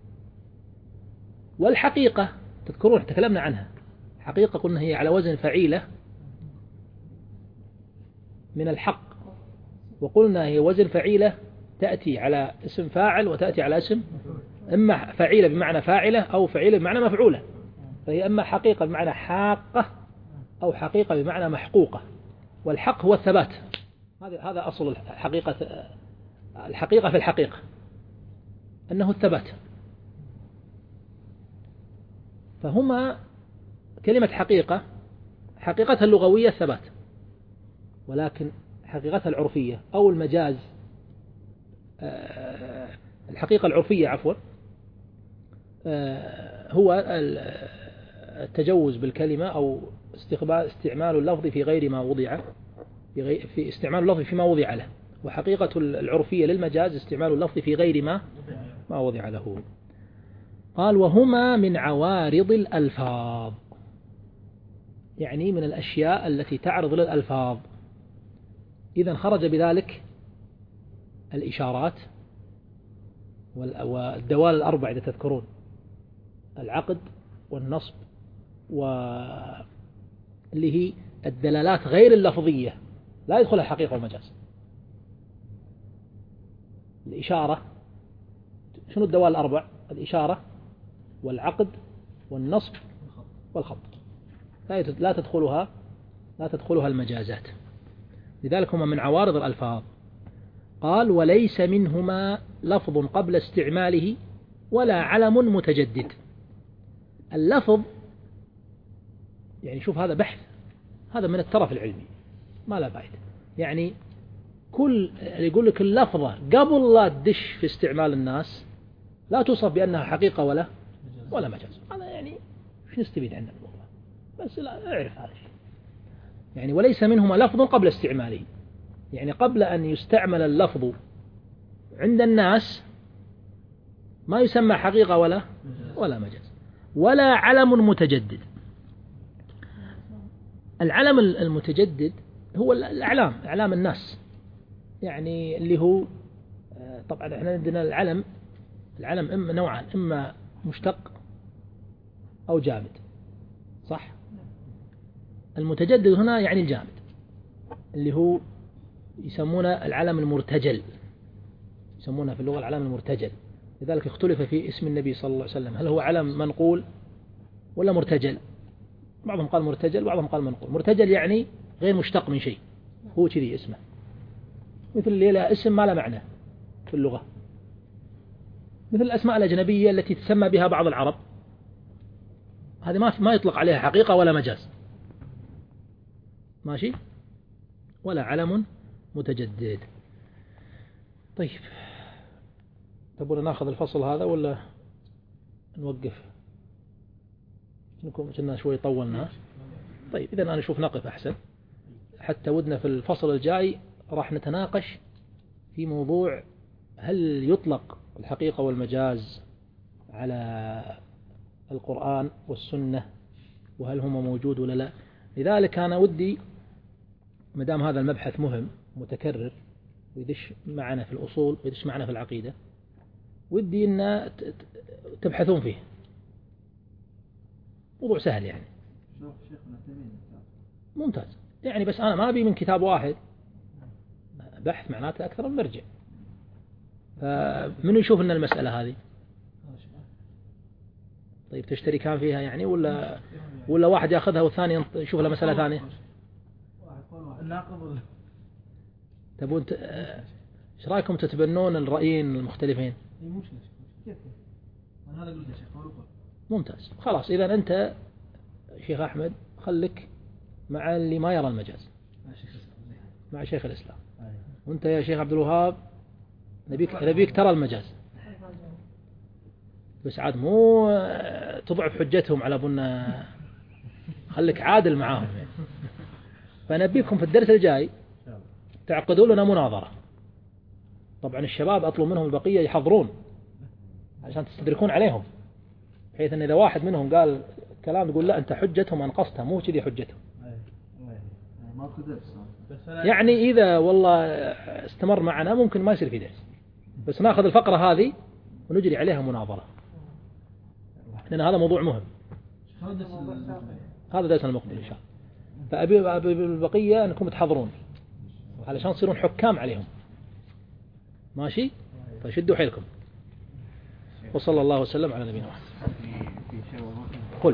والحقيقة تذكرون تكلمنا عنها، حقيقة قلنا هي على وزن فعيلة من الحق، وقلنا هي وزن فعيلة تأتي على اسم فاعل وتأتي على اسم، إما فعيلة بمعنى فاعلة أو فعيلة بمعنى مفعولة. فهي إما حقيقة بمعنى حاقة أو حقيقة بمعنى محقوقة. والحق هو الثبات، هذا أصل الحقيقة في الحقيقة أنه الثبات. فهما كلمة حقيقة حقيقتها اللغوية الثبات، ولكن حقيقتها العرفية أو المجاز الحقيقة العرفية عفوا هو التجوز بالكلمة أو استعمال اللفظ في غير ما وضع في استعمال اللفظ فيما وضع له، وحقيقة العرفية للمجاز استعمال اللفظ في غير ما وضع له. قال وهما من عوارض الألفاظ، يعني من الأشياء التي تعرض للألفاظ. إذن خرج بذلك الإشارات والدوال الأربع إذا تذكرون، العقد والنصب واللي هي الدلالات غير اللفظية لا يدخلها الحقيقة والمجاز. الإشارة، شنو الدوال الأربع؟ الإشارة والعقد والنصب والخط، لا تدخلها المجازات، لذلك هما من عوارض الألفاظ. قال وليس منهما لفظ قبل استعماله ولا علم متجدد. اللفظ يعني شوف هذا بحث، هذا من الترف العلمي ما لا فائدة. يعني كل يقول لك اللفظة قبل لا تدش في استعمال الناس لا توصف بأنها حقيقة ولا مجاز. هذا يعني وش نستفيد عنه والله، بس لا اعرف هذا الشيء. يعني وليس منهما لفظ قبل استعماله، يعني قبل أن يستعمل اللفظ عند الناس ما يسمى حقيقة ولا مجاز. ولا علم متجدد. العلم المتجدد هو أعلام الناس، يعني اللي هو طبعا احنا عندنا العلم إما نوعان، إما مشتق أو جامد، صح؟ المتجدد هنا يعني الجامد اللي هو يسمونه العلم المرتجل، يسمونه في اللغة العلم المرتجل. لذلك اختلف في اسم النبي صلى الله عليه وسلم، هل هو علم منقول ولا مرتجل؟ بعضهم قال مرتجل وبعضهم قال منقول. مرتجل يعني غير مشتق من شيء، هو كذي اسمه، مثل اللي له اسم ما له معنى في اللغة، مثل الأسماء الأجنبية التي تسمى بها بعض العرب، هذه ما يطلق عليها حقيقة ولا مجاز، ماشي؟ ولا علم متجدد. طيب تبون ناخذ الفصل هذا ولا نوقف؟ كنا شوي طولنا. طيب إذن أنا أشوف نقف أحسن، حتى ودنا في الفصل الجاي راح نتناقش في موضوع هل يطلق الحقيقة والمجاز على القرآن والسنة، وهل هما موجود ولا لا. لذلك أنا ودي مدام هذا المبحث مهم متكرر ويدش معنا في الأصول ويدش معنا في العقيدة، ودي أن تبحثون فيه. موضوع سهل يعني ممتاز يعني، بس أنا ما أبي من كتاب واحد بحث، معناته أكثر من مرجع. فمن يشوف أن المسألة هذه طيب تشتركان فيها يعني، ولا واحد يأخذها والثاني يشوف له مسألة ثانية؟ تبون ايش رايكم تتبنون الرأيين المختلفين؟ ممتاز. خلاص إذا أنت شيخ أحمد خلك مع اللي ما يرى المجاز، مع شيخ الإسلام، وأنت يا شيخ عبد الوهاب نبيك ترى المجاز، بس عاد مو تضعف حجتهم على بنا، خليك عادل معاهم يعني. فنبيكم في الدرس الجاي تعقدوا لنا مناظرة. طبعا الشباب أطلب منهم البقية يحضرون عشان تستدركون عليهم، بحيث أن إذا واحد منهم قال كلام تقول لا أنت حجتهم أنقصتها، مو كذي حجتهم. يعني إذا والله استمر معنا ممكن ما يصير في درس، بس ناخذ الفقرة هذه ونجري عليها مناظرة، لأن هذا موضوع مهم. هذا درسنا المقبل إن شاء الله. فأبي بالبقية أنكم تحضرون علشان تصيرون حكام عليهم، ماشي؟ فشدوا حيلكم. وصلى الله وسلم على نبينا محمد. قل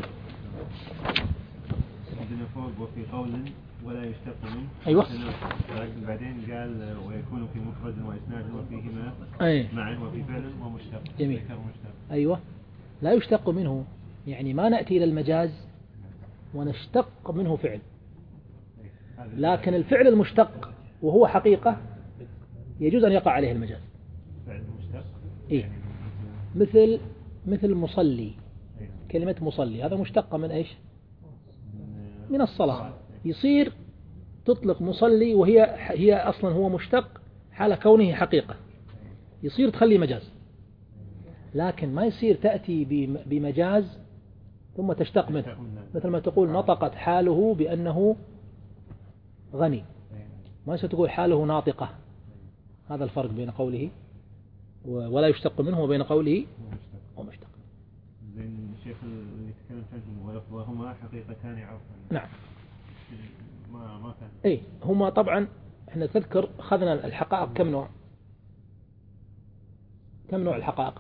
عندنا فوق وفي قول ولا يشتق منه. أيوة. لكن بعدين قال ويكون في مفرد وإسناد وفيهما معا وفي فعل ومشتق. جميل. أيوة. لا يشتق منه يعني ما نأتي إلى المجاز ونشتق منه فعل، لكن الفعل المشتق وهو حقيقة يجوز أن يقع عليه المجاز. فعل مشتق. إيه. مثل مصلي، كلمة مصلي هذا مشتقة من إيش؟ من الصلاة، يصير تطلق مصلي هي أصلا هو مشتق حال كونه حقيقة، يصير تخلي مجاز. لكن ما يصير تأتي بمجاز ثم تشتق منه، مثل ما تقول نطقت حاله بأنه غني، ما يصير تقول حاله ناطقة. هذا الفرق بين قوله ولا يشتق منه وبين قوله ومشتق. زين الشيخ اللي يتكلم عنه وهما حقيقتان عرفا. نعم. ما كان. إيه هما طبعا احنا تذكر أخذنا الحقائق كم نوع؟ كم نوع الحقائق؟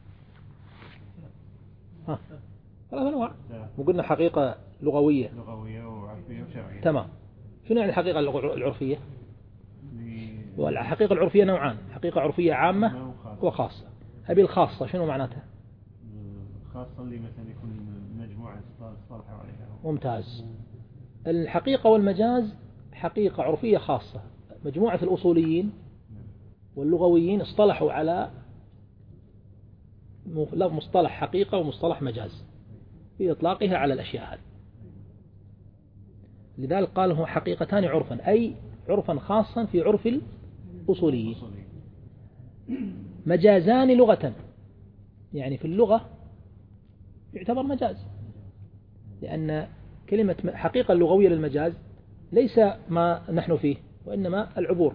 ثلاث أنواع. وقلنا حقيقة لغوية وعرفية وشرعية. تمام. شنو يعني الحقيقة العرفية؟ والحقيقة العرفية نوعان، حقيقة عرفية عامة وخاصة. هذه الخاصة شنو معناتها؟ الخاصة اللي مثلا يكون مجموعة صالحة عليها. ممتاز. الحقيقة والمجاز حقيقة عرفية خاصة، مجموعة الأصوليين واللغويين اصطلحوا على مصطلح حقيقة ومصطلح مجاز في إطلاقها على الأشياء هذه. لذلك قال هو حقيقتان عرفا، أي عرفا خاصا في عرف الأصوليين. مجازان لغة، يعني في اللغة يعتبر مجاز، لأن كلمة حقيقة اللغوية للمجاز ليس ما نحن فيه وإنما العبور.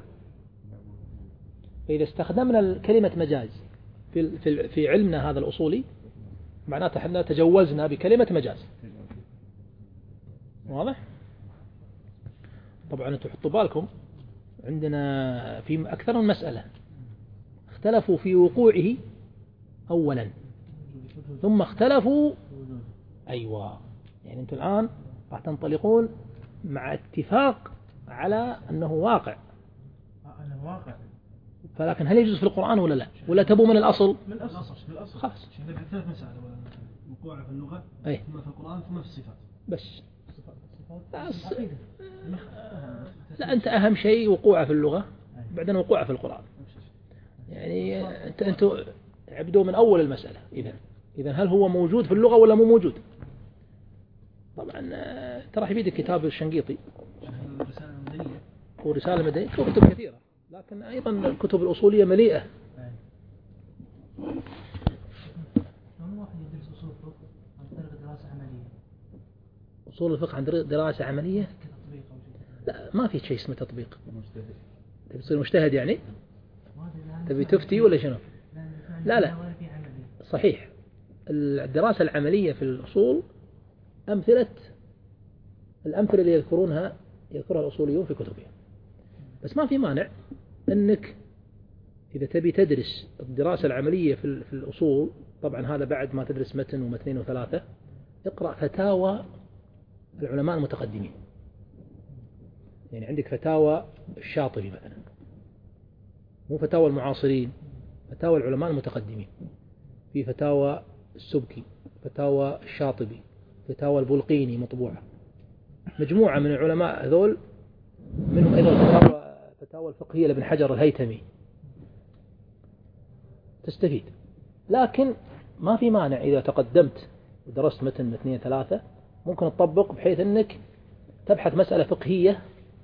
فإذا استخدمنا كلمة مجاز في علمنا هذا الأصولي معناته احنا تجوزنا بكلمة مجاز. واضح؟ طبعا انتم حطوا بالكم عندنا في أكثر من مسألة اختلفوا في وقوعه أولا ثم اختلفوا. أيوة، يعني انتم الآن راح تنطلقون مع اتفاق على أنه واقع، فلكن هل يجوز في القرآن ولا لا؟ ولا تبوا من الأصل؟ من الأصل خلاص. ثلاث مسائل، وقوعه في اللغة ثم في القرآن ثم في الصفات. بس لا، أنت أهم شيء وقوعه في اللغة بعدين وقوعه في القرآن. يعني أنتوا عبدوا من أول المسألة. إذا هل هو موجود في اللغة ولا مو موجود؟ طبعا ترى في بيدك كتاب الشنقيطي ورسالة مدنية، كتب كثيرة، لكن أيضا الكتب الأصولية مليئة. أصول الفقه عن دراسة عملية؟ لا، ما في شيء اسمه تطبيق. تبي تصير مجتهد يعني؟ تبي تفتي ولا شنو؟ لا صحيح. الدراسة العملية في الأصول الأمثلة اللي يذكرها الأصوليون في كتبهم. بس ما في مانع أنك إذا تبي تدرس الدراسة العملية في الأصول، طبعا هذا بعد ما تدرس متن ومتنين وثلاثة، اقرأ فتاوى العلماء المتقدمين. يعني عندك فتاوى الشاطبي مثلا، مو فتاوى المعاصرين، فتاوى العلماء المتقدمين. في فتاوى السبكي، فتاوى الشاطبي، فتاوى البلقيني مطبوعة، مجموعة من العلماء هذول، منهم أيضا فتاوى الفقهية لابن حجر الهيثمي، تستفيد. لكن ما في مانع إذا تقدمت ودرست متن اثنين ثلاثة ممكن تطبق، بحيث أنك تبحث مسألة فقهية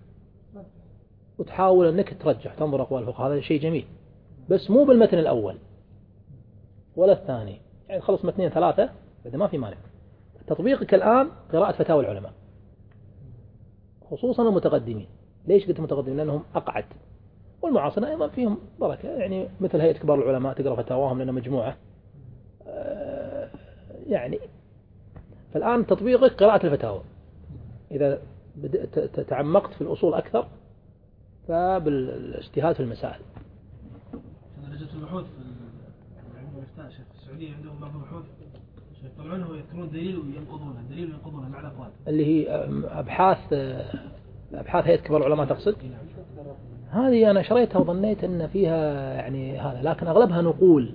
وتحاول أنك ترجح تنظر أقوال الفقهاء، هذا شيء جميل، بس مو بالمتن الأول ولا الثاني. يعني خلص متنين ثلاثة إذا ما في مانع. تطبيقك الآن قراءة فتاوى العلماء خصوصا المتقدمين. ليش قلت متقدمين؟ لأنهم أقعد، والمعاصرين أيضا فيهم بركة، يعني مثل هيئة كبار العلماء تقرأ فتاواهم لأنها مجموعة يعني. فالآن تطبيقك قراءة الفتاوى. إذا تعمقت في الأصول أكثر فبالاجتهاد في المسائل. أنا لجنة البحوث في السعودية عندهم بعض البحوث يطلعونها ويذكرون دليل وينقضونها مع الأقوال، اللي هي أبحاث هيئة كبار العلماء تقصد؟ هذه أنا شريتها وظنيت أن فيها يعني هذا، لكن أغلبها نقول.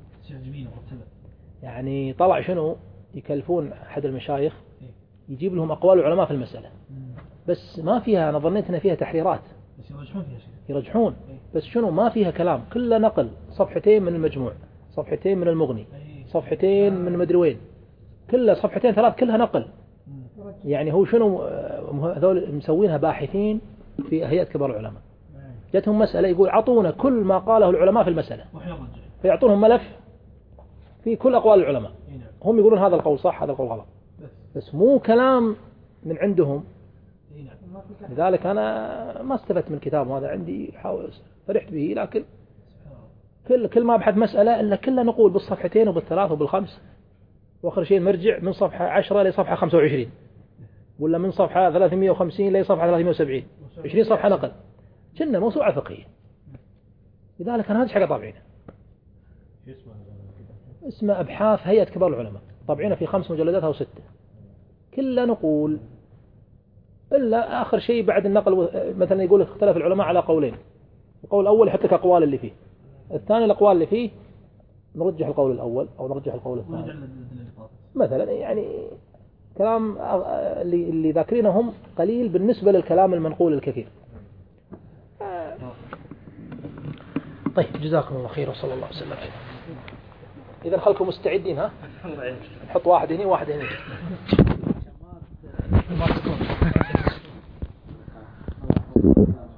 يعني طلع شنو يكلفون أحد المشايخ يجيب لهم أقوال العلماء في المسألة، بس ما فيها، أنا ظنيت أن فيها تحريرات، بس يرجحون فيها شيء، يرجحون، بس شنو ما فيها كلام، كله نقل، صفحتين من المجموع، صفحتين من المغني، صفحتين من مدري وين، كلها صفحتين ثلاث كلها نقل. يعني هو شنو هذول مسوينها باحثين في هيئة كبار العلماء، جتهم مسألة يقول عطونا كل ما قاله العلماء في المسألة، فيعطونهم ملف في كل أقوال العلماء، هم يقولون هذا القول صح هذا القول غلط، بس مو كلام من عندهم. لذلك أنا ما استفدت من الكتاب هذا، عندي فرحت به، لكن كل ما أبحث مسألة إلا كله نقول بالصفحتين وبالثلاث وبالخمس، وآخر شيء مرجع من صفحة 10 لصفحة 25، ولا من صفحة 350 لصفحة 370، 20 صفحة نقل، كنا موسوعة فقهية. لذلك أنا هذا حاجة طابعينه، اسمه أبحاث هيئة كبار العلماء، طابعينه في 5 مجلدات أو 6، كله نقول إلا آخر شيء بعد النقل. مثلا يقول اختلف العلماء على قولين، القول الأول يحط لك أقوال اللي فيه، الثاني الأقوال اللي فيه نرجح القول الأول أو نرجح القول الثاني مثلا. يعني كلام اللي ذاكرينه هم قليل بالنسبة للكلام المنقول الكثير. طيب جزاكم الله خير وصلى الله وسلم. إذا خلكم مستعدين، ها نحط واحد هنا وواحد هنا.